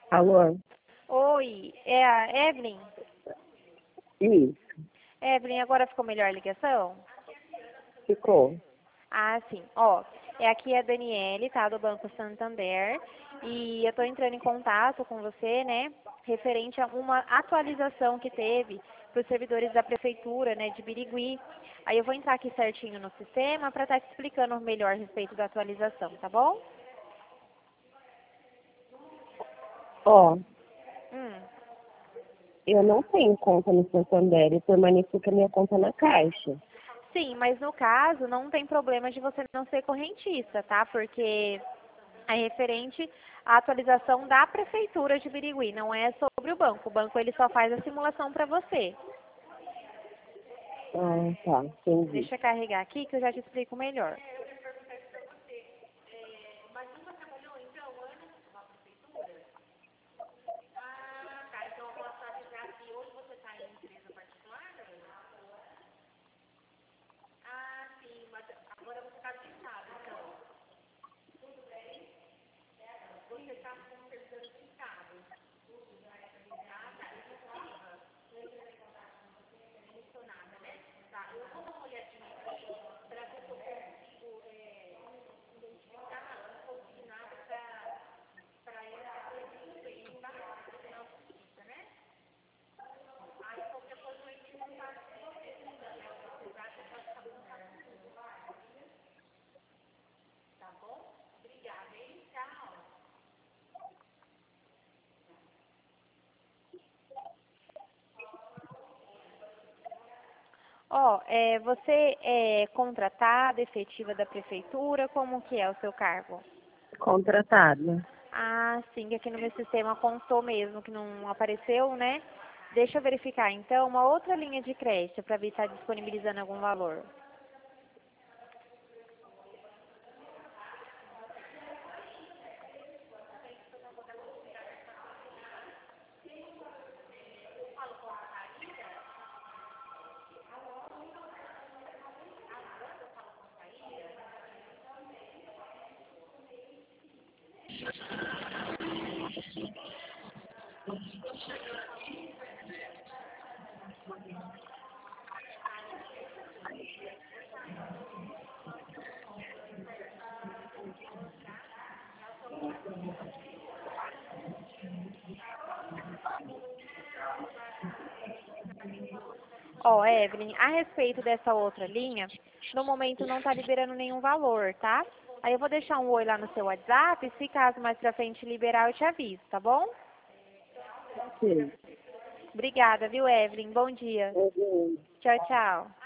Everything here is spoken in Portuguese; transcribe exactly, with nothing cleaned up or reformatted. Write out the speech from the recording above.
Alô? Oi, é a Evelyn? Isso, Evelyn, agora ficou melhor a ligação? ficou. Ah, sim. Ó, é aqui a Daniele, tá, do Banco Santander, e eu tô entrando em contato com você, né, referente a uma atualização que teve para os servidores da Prefeitura, né, de Birigui. Aí eu vou entrar aqui certinho no sistema para estar te explicando melhor a respeito da atualização, tá bom? Ó, Hum. eu não tenho conta no Santander e permaneço com a minha conta na Caixa. Sim, mas no caso não tem problema de você não ser correntista, tá? Porque é referente à atualização da Prefeitura de Birigui, não é sobre o banco. O banco ele só faz a simulação para você. Ah, tá, entendi. Deixa eu carregar aqui que eu já te explico melhor. Ó, é, você é contratada, efetiva da Prefeitura, como que é o seu cargo? Contratada. Ah, sim, que aqui no meu sistema constou mesmo, que não apareceu, né? Deixa eu verificar, então, uma outra linha de crédito para ver se está disponibilizando algum valor. Ó, Evelyn, a respeito dessa outra linha, no momento não está liberando nenhum valor, tá? Aí eu vou deixar um oi lá no seu WhatsApp, e se caso mais pra frente liberar, eu te aviso, tá bom? Sim. Obrigada, viu, Evelyn? Bom dia. Uhum. Tchau, tchau.